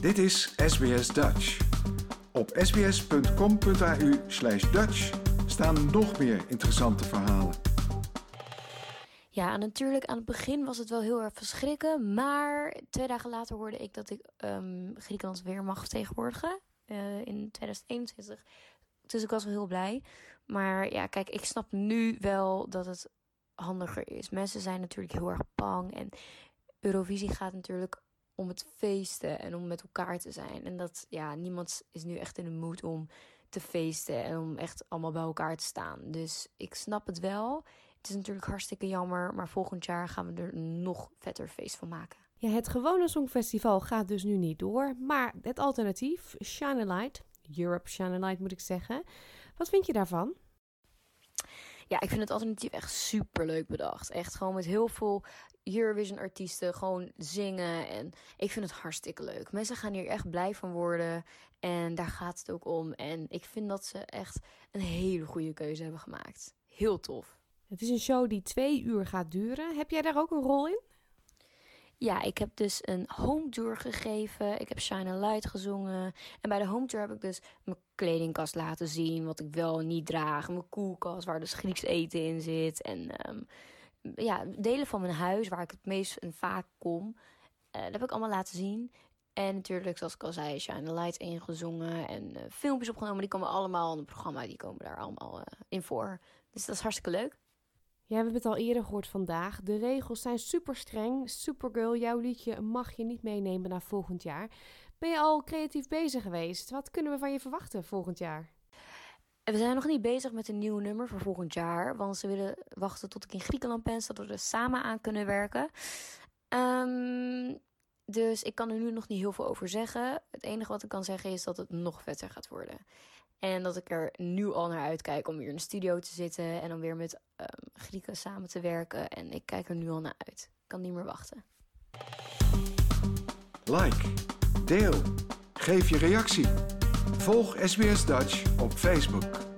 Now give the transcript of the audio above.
Dit is SBS Dutch. Op sbs.com.au/Dutch staan nog meer interessante verhalen. Ja, natuurlijk aan het begin was het wel heel erg verschrikken. Maar 2 dagen later hoorde ik dat ik Griekenland weer mag vertegenwoordigen in 2021. Dus ik was wel heel blij. Maar ja, kijk, ik snap nu wel dat het handiger is. Mensen zijn natuurlijk heel erg bang. En Eurovisie gaat natuurlijk om het feesten en om met elkaar te zijn. En dat, ja, niemand is nu echt in de mood om te feesten en om echt allemaal bij elkaar te staan. Dus ik snap het wel. Het is natuurlijk hartstikke jammer, maar volgend jaar gaan we er een nog vetter feest van maken. Ja, het gewone Songfestival gaat dus nu niet door, maar het alternatief, Shine a Light, Europe Shine a Light moet ik zeggen. Wat vind je daarvan? Ja, ik vind het alternatief echt super leuk bedacht. Echt gewoon met heel veel Eurovision artiesten gewoon zingen. En ik vind het hartstikke leuk. Mensen gaan hier echt blij van worden. En daar gaat het ook om. En ik vind dat ze echt een hele goede keuze hebben gemaakt. Heel tof. Het is een show die 2 uur gaat duren. Heb jij daar ook een rol in? Ja, ik heb dus een home tour gegeven. Ik heb Shine a Light gezongen. En bij de home tour heb ik dus mijn kledingkast laten zien. Wat ik wel en niet draag. Mijn koelkast waar dus Grieks eten in zit. En delen van mijn huis waar ik het meest en vaak kom. Dat heb ik allemaal laten zien. En natuurlijk, zoals ik al zei, Shine a Light ingezongen. En filmpjes opgenomen. Die komen allemaal in het programma. Die komen daar allemaal in voor. Dus dat is hartstikke leuk. Ja, we hebben het al eerder gehoord vandaag. De regels zijn super streng. Supergirl, jouw liedje mag je niet meenemen naar volgend jaar. Ben je al creatief bezig geweest? Wat kunnen we van je verwachten volgend jaar? We zijn nog niet bezig met een nieuw nummer voor volgend jaar. Want ze willen wachten tot ik in Griekenland ben, zodat we er samen aan kunnen werken. Dus ik kan er nu nog niet heel veel over zeggen. Het enige wat ik kan zeggen is dat het nog vetter gaat worden. En dat ik er nu al naar uitkijk om weer in de studio te zitten. En om weer met Grieken samen te werken. En ik kijk er nu al naar uit. Ik kan niet meer wachten. Like, deel, geef je reactie. Volg SBS Dutch op Facebook.